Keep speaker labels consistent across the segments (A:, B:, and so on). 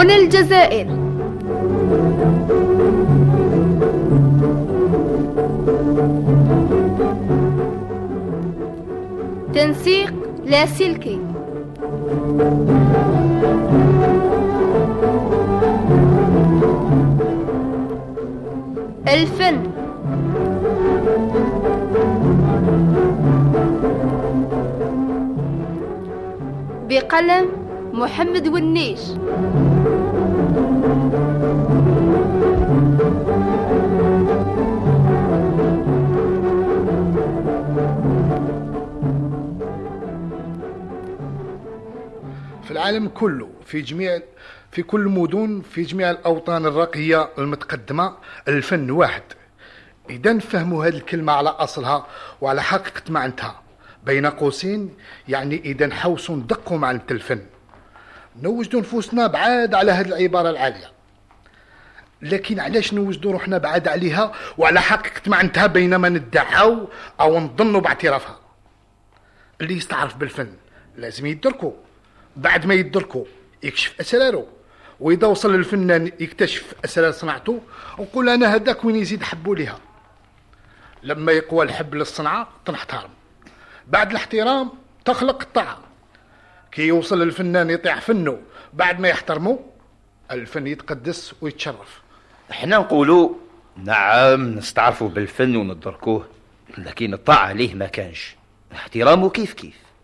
A: فن الجزائر. تنسيق لاسلكي. الفن بقلم محمد ونيش.
B: في العالم كله، في كل المدن، في جميع الأوطان الراقية المتقدمة، الفن واحد. إذا نفهموا هذه الكلمة على أصلها وعلى حقيقة معناتها بين قوسين، يعني إذا نحوسوا ندقوا معنى الفن، نوجدوا نفوسنا بعاد على هذه العبارة العالية. لكن علاش نوجدوا روحنا بعاد عليها وعلى حقيقة معناتها بينما ندعوا أو نظنوا باعترافها؟ اللي يستعرف بالفن لازم يدركوا، بعد ما يدركوا يكشف أسراره، وإذا وصل الفنان يكتشف أسرار صناعته ونقول أنا هذاك وين يزيد حبوا لها. لما يقوى الحب للصنعة تنحترم، بعد الاحترام تخلق الطاعة. كي يوصل الفنان يطيع فنه بعد ما يحترمه، الفن يتقدس ويتشرف.
C: احنا نقولوا نعم نستعرفوا بالفن وندركوه، لكن الطاعة ليه ما كانش، احترامه كيف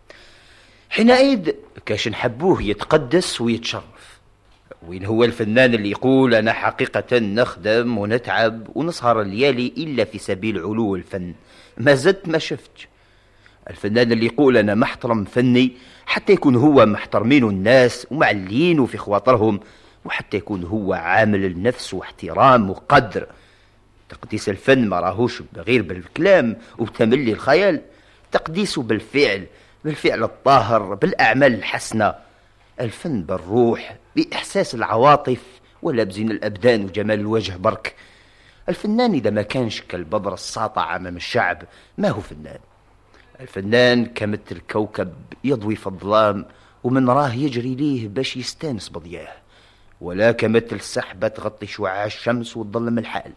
C: حينئذ كاش نحبوه يتقدس ويتشرف. وين هو الفنان اللي يقول أنا حقيقة نخدم ونتعب ونسهر الليالي إلا في سبيل علو الفن؟ ما زدت ما شفت. الفنان اللي يقول أنا محترم فني حتى يكون هو محترمين الناس ومعلين في خواطرهم، وحتى يكون هو عامل النفس واحترام وقدر. تقديس الفن ما راهوش غير بالكلام وبتملي الخيال، تقديسه بالفعل الطاهر، بالأعمال الحسنة. الفن بالروح، بإحساس العواطف ولا بزين الأبدان وجمال الوجه برك. الفنان إذا ما كانش كالبذرة الساطع أمام الشعب ما هو فنان. الفنان كمثل كوكب يضوي في الظلام ومن راه يجري ليه باش يستانس بضياه، ولا كمثل سحبة تغطي شعاع الشمس وتظلم الحال.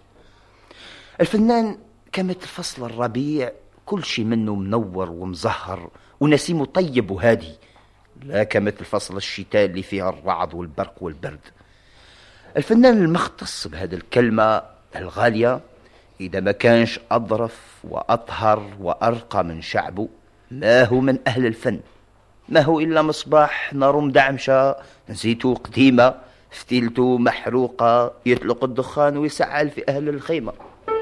C: الفنان كمثل فصل الربيع، كل شي منه منور ومزهر ونسيمه طيب وهادي، لا كمثل فصل الشتاء اللي فيها الرعد والبرق والبرد. الفنان المختص بهذه الكلمة الغالية إذا ما كانش أظرف وأطهر وأرقى من شعبه ما هو من أهل الفن، ما هو إلا مصباح نار مدعمشة، زيته قديمة، فتيلته محروقة، يطلق الدخان ويسعل في أهل الخيمة.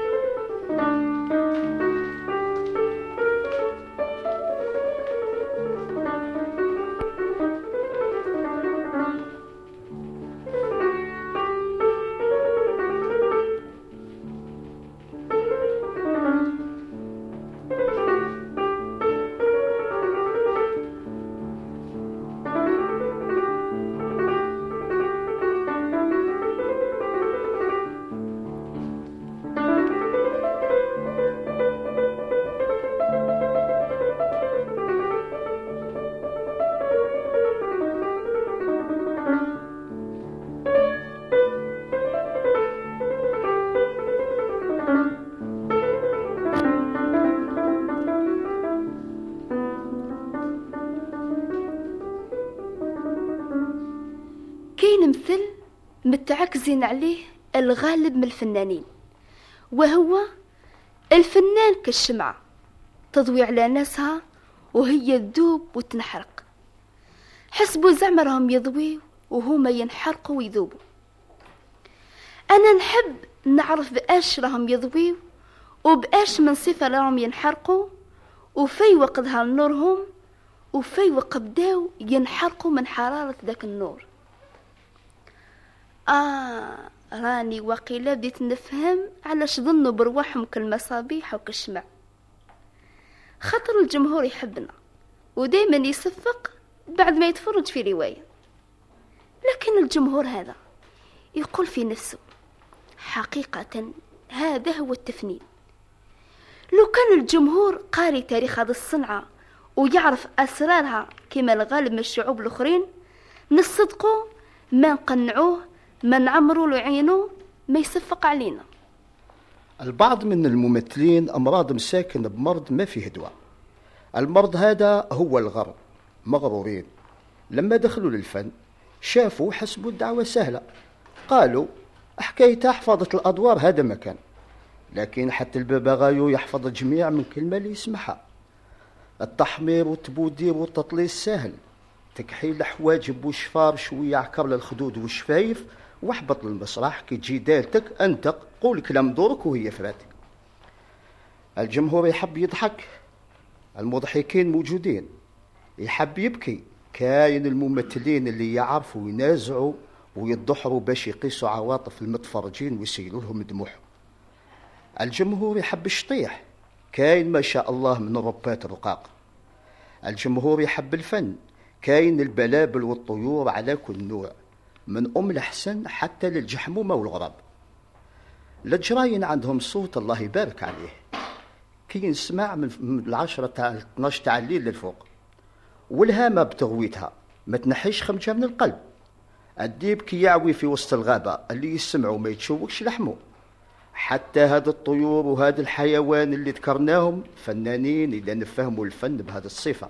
A: كاين مثل متعكزين عليه الغالب من الفنانين، وهو الفنان كالشمعة تضوي على ناسها وهي تذوب وتنحرق. حسبوا زعما راهم يضوي وهما ينحرقوا ويذوبوا. أنا نحب نعرف بأش راهم يضوي وبأش من صفة راهم ينحرقوا، وفي وقت ظهر نورهم وفي وقت بداو ينحرقوا من حرارة ذاك النور. راني وقيلة بديت نفهم علاش ظنوا برواحهم كالمصابيح وكالشمع. خاطر الجمهور يحبنا ودايما يصفق بعد ما يتفرج في رواية، لكن الجمهور هذا يقول في نفسه حقيقة هذا هو التفنين. لو كان الجمهور قاري تاريخ هذه الصنعة ويعرف أسرارها كما الغالب من الشعوب الآخرين، نصدقوا ما نقنعوه، ما نعمروا له عينه، ما يصفق علينا.
D: البعض من الممثلين أمراض مساكن بمرض ما فيه دواء. المرض هذا هو الغرب، مغرورين. لما دخلوا للفن شافوا حسبوا الدعوة سهلة، قالوا حكاية حفظة الأدوار هذا مكان، لكن حتى الببغايو يحفظ الجميع من كلمة اللي يسمعها. التحمير والتبودير والتطليس سهل، تكحيل الحواجب والشفار شوية عكر للخدود والشفايف واحبط للمسرح كي تجي دالتك انت قول كلام دورك وهي فراتك. الجمهور يحب يضحك، المضحكين موجودين. يحب يبكي، كاين الممثلين اللي يعرفوا ينازعوا ويضحروا باش يقيسوا عواطف المتفرجين ويسيلوا لهم دموعهم. الجمهور يحب الشطيح، كاين ما شاء الله من ربات رقاق. الجمهور يحب الفن، كاين البلابل والطيور على كل نوع، من الحسن حتى للجحمومة والغراب. الجراين عندهم صوت الله يبارك عليه، كي نسمع من 10 تاع 12 تاع الليل للفوق، والهامة بتغويتها ما تنحيش خمجة من القلب. الديب كي يعوي في وسط الغابة اللي يسمعوا ما يتشوكش لحمه. حتى هذا الطيور وهذا الحيوان اللي ذكرناهم فنانين إذا نفهموا الفن بهذه الصفة.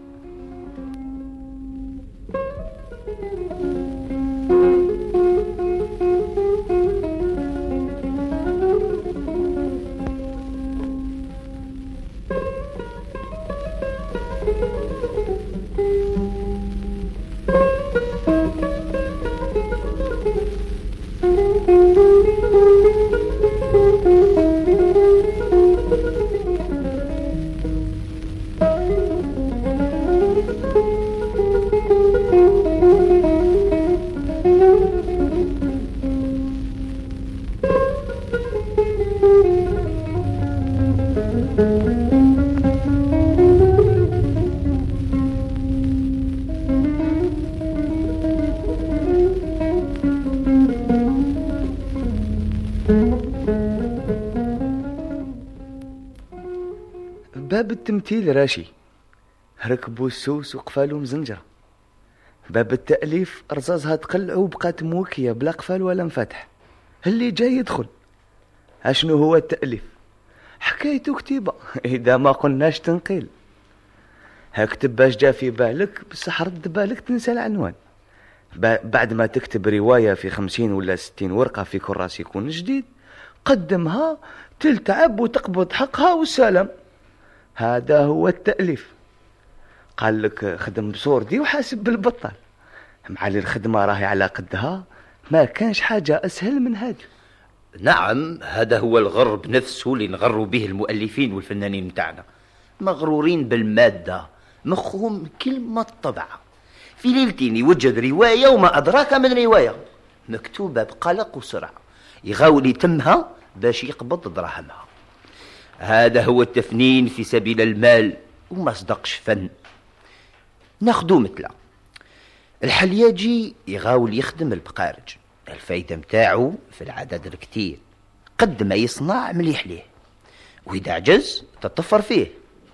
E: باب التمثيل راشي، ركبوا السوس وقفالوا مزنجرة. باب التأليف رزازها تقلع وبقات موكية بلا قفال ولا مفتح. اللي جاي يدخل. اشنو هو التأليف؟ حكايته كتيبة إذا ما قلناش تنقيل. هكتب باش جا في بالك، بصح رد بالك تنسى العنوان. بعد ما تكتب رواية في 50 ولا 60 ورقة في كراس يكون جديد، قدمها تلتعب وتقبض حقها والسلام. هذا هو التأليف. قال لك خدم بصوردي وحاسب بالبطال، معالي الخدمة راهي على قدها، ما كانش حاجة أسهل من هذا.
C: نعم، هذا هو الغرب نفسه اللي نغروا به المؤلفين والفنانين متاعنا، مغرورين بالمادة، مخهم كلمة طبعة. في ليلتين يوجد رواية وما أدراك من رواية، مكتوبة بقلق وسرعة، يغاول يتمها باش يقبض دراهمها. هذا هو التفنين في سبيل المال وما صدقش فن. ناخدو مثلا الحلياجي يغاول يخدم البقارج، الفايدة متاعه في العدد الكتير، قد ما يصنع مليح ليه، وإذا عجز تطفر فيه.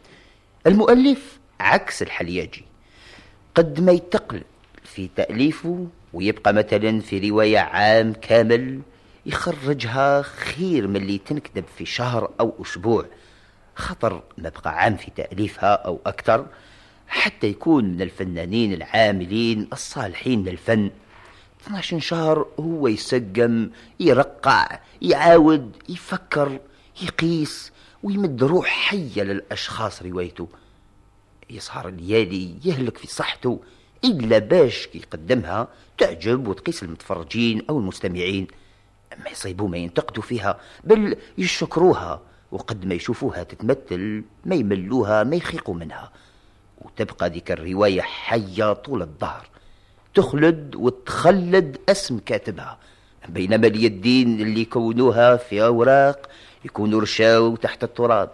C: المؤلف عكس الحلياجي، قد ما يتقل في تأليفه ويبقى مثلا في رواية عام كامل يخرجها خير من اللي تنكتب في شهر أو أسبوع، خطر نبقى عام في تأليفها أو أكثر حتى يكون من الفنانين العاملين الصالحين للفن. 12 شهر هو يسقم، يرقع، يعاود، يفكر، يقيس ويمد روح حية للأشخاص روايته. يسهر الليالي يهلك في صحته إلا باش يقدمها تعجب وتقيس المتفرجين أو المستمعين، ما يصيبوا ما ينتقدوا فيها، بل يشكروها، وقد ما يشوفوها تتمثل ما يملوها ما يخيقوا منها، وتبقى ذيك الرواية حية طول الظهر، تخلد وتخلد اسم كاتبها. بينما اليدين اللي يكونوها في أوراق يكونوا رشاو تحت التراب.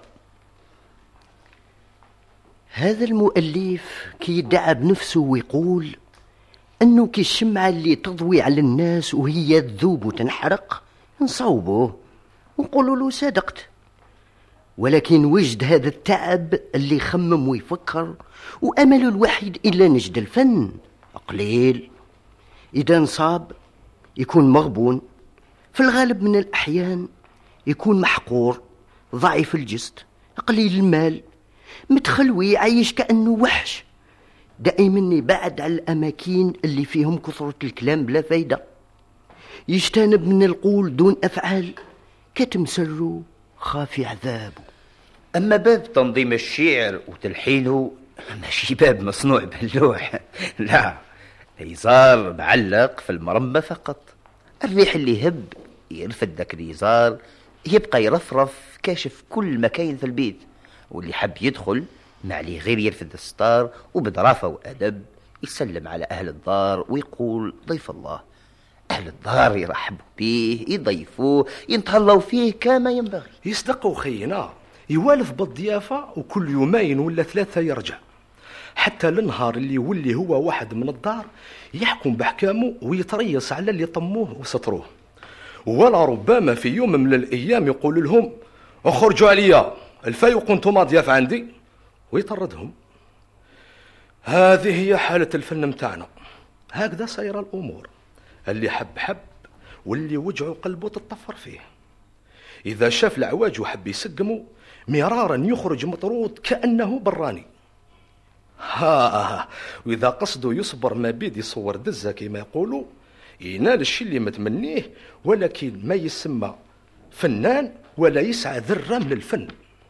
F: هذا المؤلف كي يدعى بنفسه ويقول أنه كي الشمعة اللي تضوي على الناس وهي تذوب وتنحرق نصوبوه ونقولوا له صدقت، ولكن وجد هذا التعب اللي يخمم ويفكر وأمله الوحيد إلا نجد الفن قليل. إذا انصاب يكون مغبون، في الغالب من الأحيان يكون محقور، ضعيف الجسد، قليل المال، متخلوي، عايش كأنه وحش، دائما يبعد على الأماكن اللي فيهم كثرة الكلام بلا فايدة، يجتنب من القول دون أفعال، كتم سره خافي عذابه.
C: أما باب تنظيم الشعر وتلحينه ماشي باب مصنوع باللوح، لا، اليزار معلق في المرمى فقط. الريح اللي يهب يرفد ذاك اليزار، يبقى يرفرف كاشف كل مكاين في البيت، واللي حب يدخل ما عليه غير يرفد الستار وبظرافة وأدب يسلم على أهل الدار ويقول ضيف الله. أهل الدار يرحبوا به، يضيفوه، ينتهلوا فيه كما ينبغي.
G: يصدقوا خينا، يوالف بالضيافة وكل يومين ولا 3 يرجع، حتى النهار اللي يولي هو واحد من الدار يحكم بحكامه ويتريص على اللي طموه وسطروه. ولا ربما في يوم من الأيام يقول لهم اخرجوا عليا الفاي وكنتم ضياف عندي، ويطردهم. هذه هي حالة الفن متاعنا، هكذا صايرة الأمور. اللي حب واللي وجعه قلبه تطفر فيه. إذا شاف العواج وحب يسقمه مرارا يخرج مطرود كأنه براني. وإذا قصده يصبر ما بيد يصور دزة كما يقولوا، ينال الشيء اللي متمنيه، ولكن ما يسمى فنان ولا يسعى ذرة من الفن.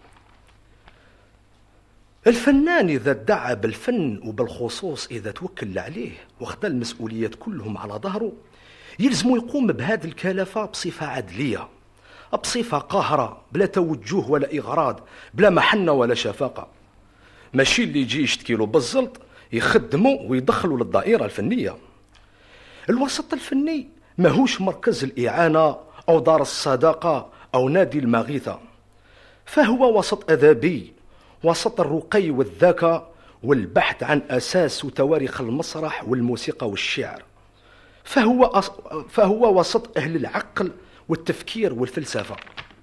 G: الفنان إذا ادعى بالفن، وبالخصوص إذا توكل عليه واخذ المسؤوليات كلهم على ظهره، يلزم يقوم بهذه الكلفة بصفة عدلية، بصفة قاهرة، بلا توجه ولا إغراض، بلا محنة ولا شفاقة. ماشي اللي يجي يشتكي له بالزلط يخدمه ويدخله للدائرة الفنية. الوسط الفني ماهوش مركز الإعانة أو دار الصداقة أو نادي المغيثة، فهو وسط أدبي، وسط الرقي والذكاء والبحث عن أساس وتواريخ المسرح والموسيقى والشعر، فهو وسط أهل العقل والتفكير والفلسفة.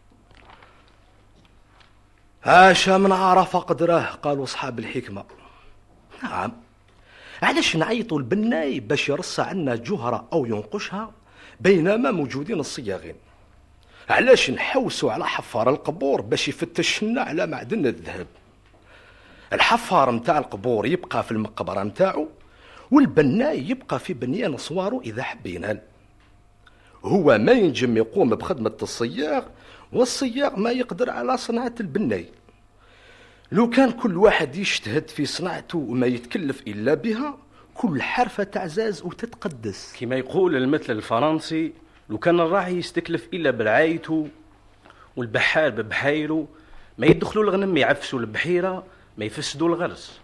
G: عاش من عرف قدره، قالوا أصحاب الحكمة. نعم، علاش نعيطوا البناي باش يرص عنا جهرة أو ينقشها بينما موجودين الصياغين؟ علاش نحوسوا على حفار القبور باش يفتش لنا على معدن الذهب؟ الحفار متاع القبور يبقى في المقبرة متاعه، والبناي يبقى في بنيان صواره إذا حب ينال. هو ما ينجم يقوم بخدمة الصياغ، والصياغ ما يقدر على صناعة البناي. لو كان كل واحد يجتهد في صناعته وما يتكلف إلا بها، كل حرفة تعزاز وتتقدس.
H: كما يقول المثل الفرنسي، لو كان الراعي يستكلف إلا برعايته والبحار ببحيره، ما يدخلوا الغنم يعفسوا البحيرة، ما يفسدوا الغرس.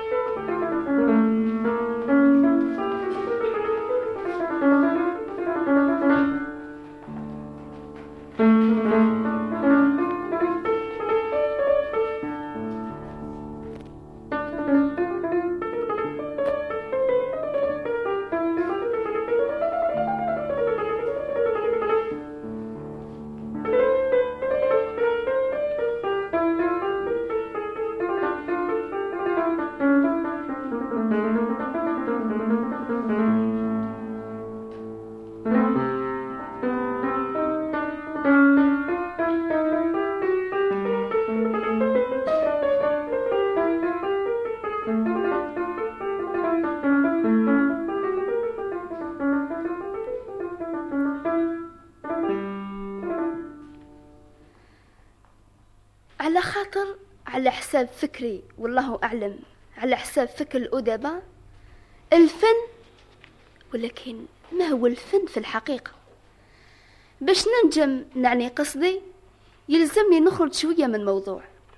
A: على خاطر على حساب فكري والله أعلم، على حساب فكر الأدباء، الفن، ولكن ما هو الفن في الحقيقة؟ باش ننجم نعني قصدي يلزمني نخرج شوية من موضوع.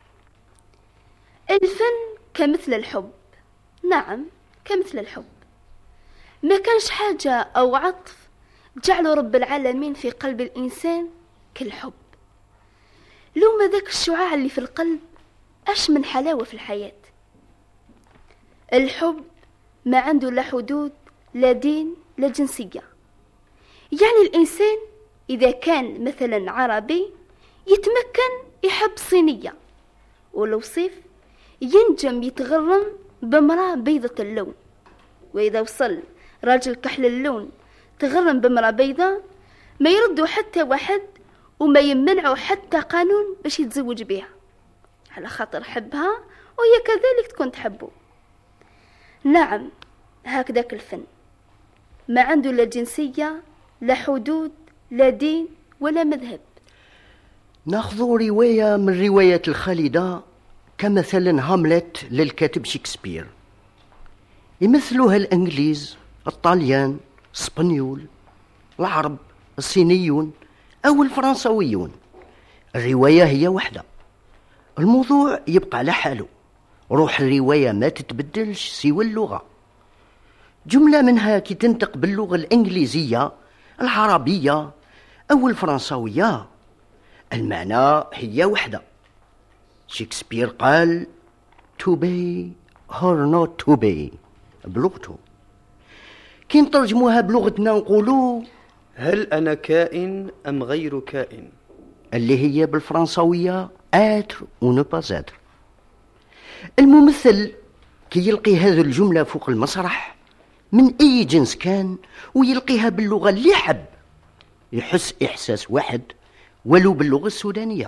A: الفن كمثل الحب، نعم كمثل الحب، ما كانش حاجة أو عطف جعله رب العالمين في قلب الإنسان كالحب. لو ما ذاك الشعاع اللي في القلب أش من حلاوة في الحياة. الحب ما عنده لا حدود لا دين لا جنسية. يعني الإنسان إذا كان مثلا عربي يتمكن يحب صينية، ولو صيف ينجم يتغرم بامرأة بيضة اللون، وإذا وصل راجل كحل اللون تغرم بمرأة بيضاء، ما يردوا حتى واحد وما يمنعوا حتى قانون باش يتزوج بها، على خاطر حبها وهي كذلك تكون تحبه. نعم، هكذاك الفن ما عنده لا جنسية لا حدود لا دين ولا مذهب.
F: ناخذ رواية من روايات الخالدة كمثلا هاملت للكاتب شكسبير، يمثلوها الإنجليز، الطاليان، الإسبانيول، العرب، الصينيون أو الفرنسويون. الرواية هي واحدة، الموضوع يبقى على حاله، روح الرواية ما تتبدلش سوى اللغة. جملة منها كي تنطق باللغة الإنجليزية، العربية أو الفرنسوية، المعنى هي واحدة. شكسبير قال to be or not to be بلغته. كي نترجموها بلغتنا نقولوا
I: هل أنا كائن أم غير كائن،
F: اللي هي بالفرنسوية être ou ne pas être. الممثل كي يلقي هذه الجملة فوق المسرح من أي جنس كان ويلقيها باللغة اللي حب، يحس إحساس واحد ولو باللغة السودانية.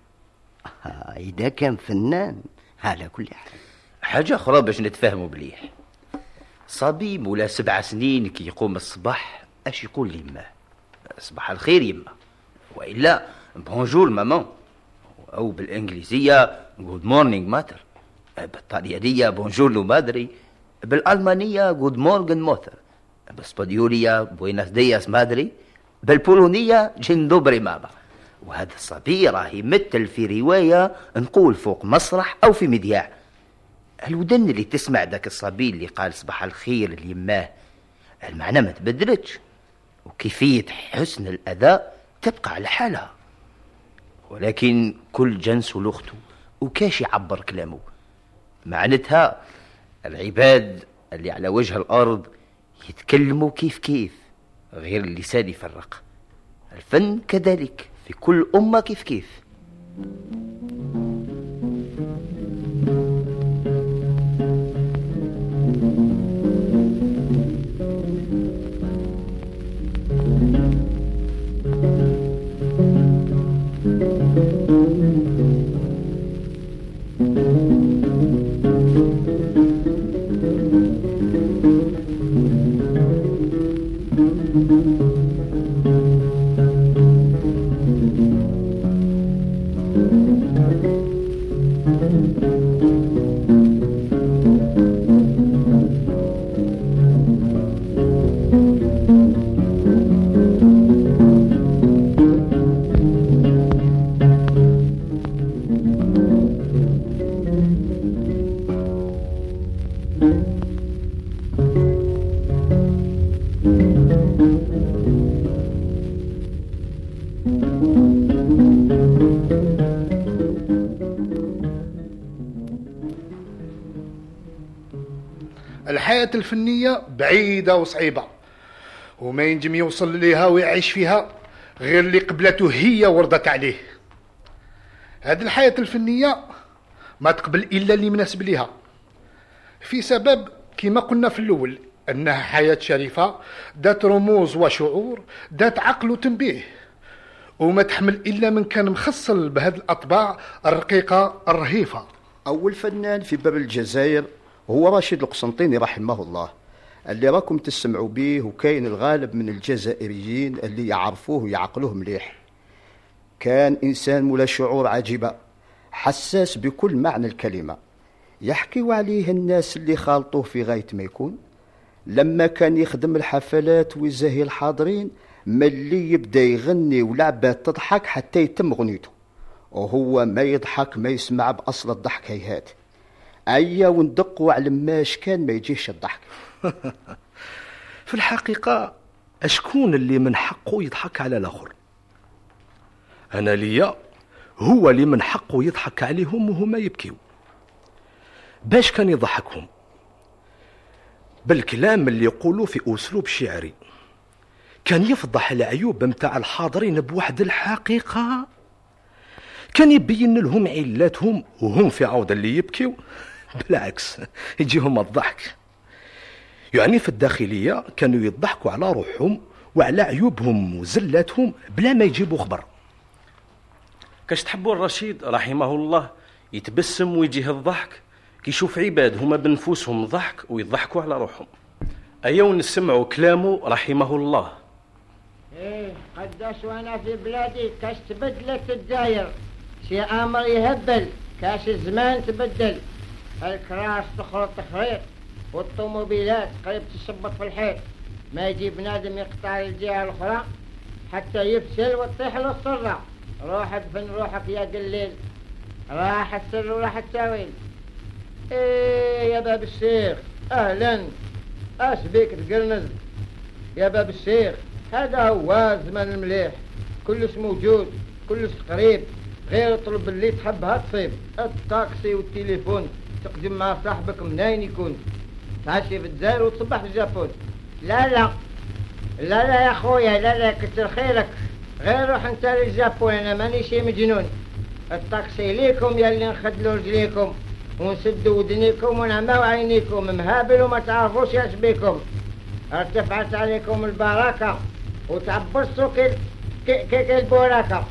F: إذا كان فنان على كل حال.
C: حاجة أخرى باش نتفاهموا مليح، صبي مولا 7 سنين كي يقوم الصباح اش يقول ليماه؟ صباح الخير يما، وإلا بونجور مامان، أو بالإنجليزية good morning mother، بالطليانية بونجور لو مادري، بالألمانية good morgen mother، بالإسبانيولية بويناس دياس مادري، بالبولونية جين دوبري ماما. وهذا الصبي راه يمثل في رواية نقول فوق مسرح أو في مذياع. الودن اللي تسمع ذاك الصبي اللي قال صباح الخير ليماه المعنى ما تبدلتش، وكيفية حسن الأداء تبقى على حالها، ولكن كل جنس ولغته وكاش يعبر كلامه. معناتها العباد اللي على وجه الأرض يتكلموا كيف كيف، غير اللسان يفرق. الفن كذلك في كل أمة كيف كيف.
B: الحياة الفنية بعيدة وصعيبة، وما ينجم يوصل ليها ويعيش فيها غير اللي قبلته هي ورضت عليه. هذه الحياة الفنية ما تقبل إلا اللي مناسب ليها، في سبب كما قلنا في الأول أنها حياة شريفة ذات رموز وشعور، ذات عقل وتنبيه، وما تحمل إلا من كان مخصل بهذه الأطباع الرقيقة الرهيفة.
D: أول فنان في باب الجزائر هو راشد القسنطيني رحمه الله، اللي راكم تسمعوا به، وكاين الغالب من الجزائريين اللي يعرفوه ويعقلوه مليح. كان إنسان مولا شعور عجيبة، حساس بكل معنى الكلمة. يحكيوا عليه الناس اللي خالطوه في غاية ما يكون، لما كان يخدم الحفلات ويزاهي الحاضرين، ملي يبدا يغني ولعبات تضحك حتى يتم غنيته، وهو ما يضحك ما يسمع بأصل الضحك هيهات. أيا وندقوا على ماش كان ما يجيش الضحك.
G: في الحقيقة أشكون اللي من حقه يضحك على الآخر؟ أنا ليا هو اللي من حقه يضحك عليهم وهما يبكيوا. باش كان يضحكهم؟ بالكلام اللي يقولوا في أسلوب شعري. كان يفضح العيوب متاع الحاضرين بواحد الحقيقة، كان يبين لهم علاتهم وهم في عوض اللي يبكيوا بالعكس يجيهم الضحك. يعني في الداخلية كانوا يضحكوا على روحهم وعلى عيوبهم وزلاتهم بلا ما يجيبوا خبر.
H: كاش تحبوا الرشيد رحمه الله يتبسم ويجيه الضحك كي يشوف عباد هما بنفوسهم ضحك ويضحكوا على روحهم. أيون نسمعوا كلامه رحمه الله.
J: ايه قداش وانا في بلادي كاش تبدلت الداير، شي امر يهبل، كاش الزمان تبدل، الكراس تخرط تخريط والطوموبيلات قريب تشبط في الحيط، ما يجي بنادم يقطع الجهة الاخرى حتى يفشل وتطيح له السرة. روح ادفن روحك يا قليل، راح السر وراح التاويل. ايه يا باب الشيخ اهلا، اش بيك تقرنز يا باب الشيخ؟ هذا هو زمان المليح، كلش موجود كلش قريب، غير اطلب اللي تحبها تصيب. الطاكسي والتليفون تقدم مع صاحبك منين يكون، تعشي في الجزائر وتصبح في الجابون. لا لا لا لا يا خويا، لا لا كتر خيرك، غير روح انت للجابون، انا ماني شي مجنون. الطاكسي ليكم يا اللي نخدلوا رجليكم ونسدوا ودنيكم ونعماو عينيكم، مهابل وما تعرفوش اش بيكم. ارتفعت عليكم البركة وتعبصوا كي البوراكة،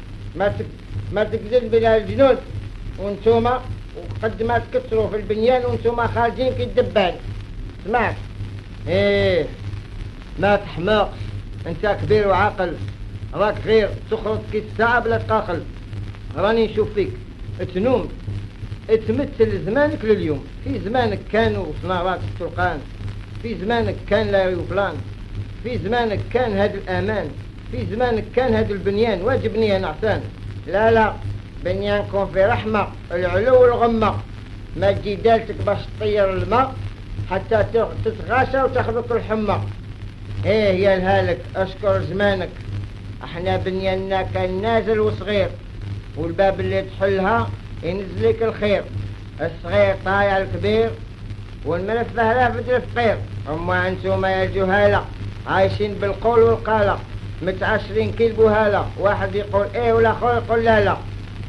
J: ما تقدر بلا الجنود وانتوما وقد ما تكسروا في البنيان وانتوما خارجين كي الدبان. سمعت؟ ايه ما تحماقش، انت كبير وعاقل، راك غير تخرج كي الساعة بلا تقاقل. راني نشوف فيك تنوم تمثل زمانك لليوم. في زمانك كانوا صنارات الطرقان، في زمانك كان لا يوفلان، في زمانك كان هذا الأمان، في زمانك كان هذا البنيان واجبني يا نعسان. لا لا بنيانكم في رحمة، العلو والغمة، ما تجي دالتك باش تطير الماء حتى تتغاشى وتاخذك الحمى. ايه يا الهالك اشكر زمانك، احنا بنياننا كان نازل وصغير، والباب اللي تحلها ينزلك الخير. الصغير طايع الكبير والملف بهلا في الفقير. اما انتم يا جهالة عايشين بالقول والقالة، متعشرين كي البهالة، واحد يقول ايه والاخر يقول لا لا.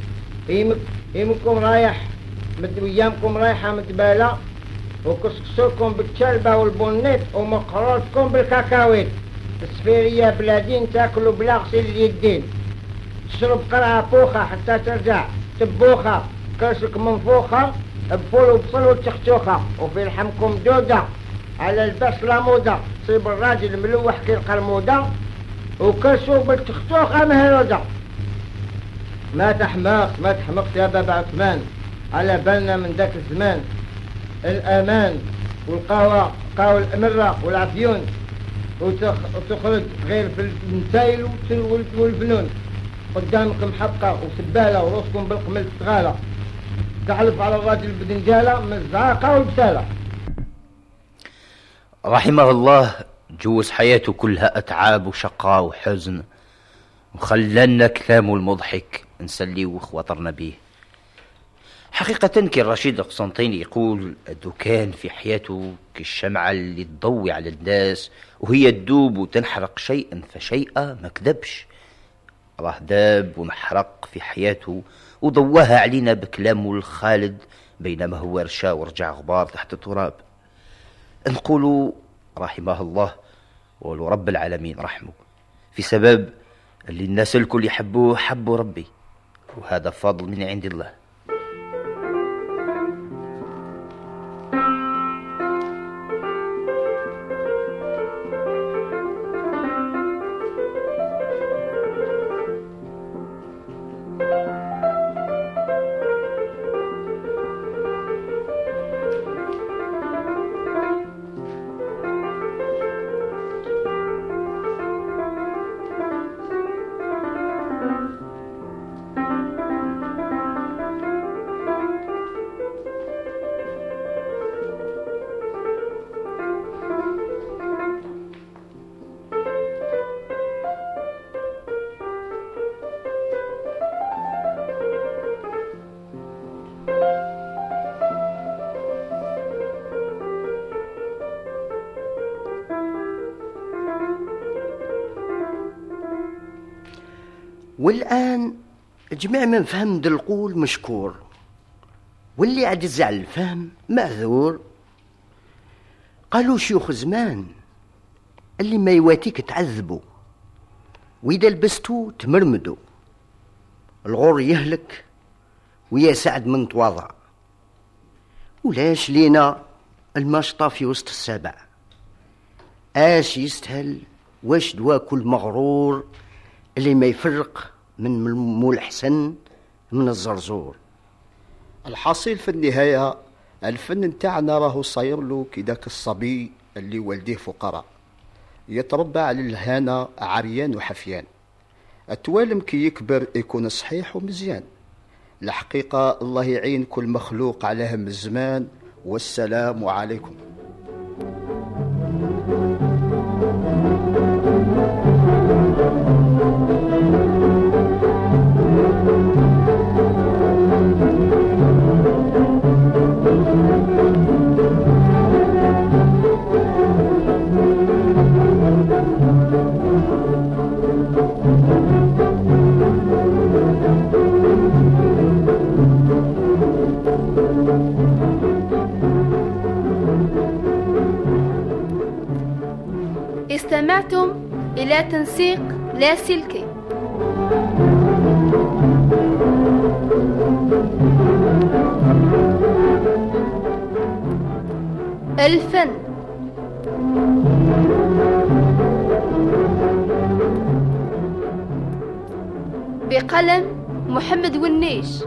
J: يمكم رايح ويامكم رايحة متبالة، وكسكسوكم بالكلبة والبونيت ومقرورتكم بالكاكاويت. السفيرية بلادين تاكلوا بلا غسيل اليدين، تشرب قرعة بوخة حتى ترجع تبوخة، كرشك منفوخة بفول وبصل وتختوخة، وفي لحمكم دودة على البس لامودة، تصيب الراجل ملوح كي القرمودة وكرشو بالتختوخة مهرودة. ما تحمق يا بابا عثمان، على بالنا من ذاك الزمان الأمان والقهوة الأمرة والعفيون، وتخرج غير في المسائل والفنون، قدامك محقة وسبالة وراسكم بالقمل تغالى، تحلف على الراجل بدنجالة من الزعاقة والبسالة.
C: رحمه الله جوز حياته كلها أتعاب وشقاء وحزن، وخلنا كلامه المضحك نسليه وخواطرنا به. حقيقة كي الرشيد القسنطيني يقول الدكان في حياته كالشمعة اللي تضوي على الناس وهي تدوب وتنحرق شيئا فشيئا، ما كذبش، راه داب ومحرق في حياته وضواها علينا بكلامه الخالد بينما هو رشا ورجع غبار تحت التراب. نقولوا رحمه الله ولو رب العالمين رحمه، في سبب اللي الناس الكل يحبوه حبوا ربي، وهذا فضل من عند الله.
F: والآن جميع من فهم القول مشكور، واللي عجز على الفهم معذور. قالوا شيوخ زمان اللي ما يواتيك تعذبوا، وإذا لبستو تمرمدوا، الغور يهلك ويا سعد من تواضع، ولاش لينا المشطة في وسط السبع، اش يستهل واش دوا كل مغرور اللي ما يفرق من مول حسن من الزرزور.
D: الحاصل في النهاية الفن نتاعنا راهو صاير له كداك الصبي اللي والديه فقراء يتربى على الهنا عريان وحفيان، التوالم كي يكبر يكون صحيح ومزيان. الحقيقة الله يعين كل مخلوق على هم الزمان، والسلام عليكم.
A: استمعتم إلى تنسيق لاسلكي. الفن بقلم محمد ونيش.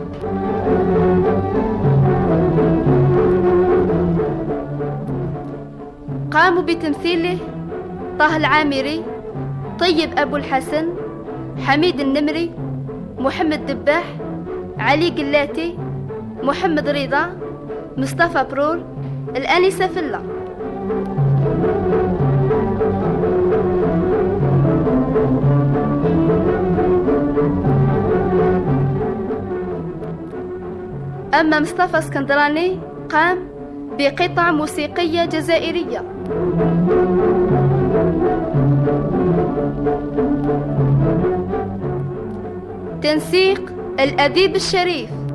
A: قاموا بتمثيله طه العامري، طيب أبو الحسن، حميد النمري، محمد دباح، علي قلاتي، محمد رضا، مصطفى برور، الآنسة فلا. أما مصطفى اسكندراني قام بقطع موسيقية جزائرية. تنسيق الأديب الشريف.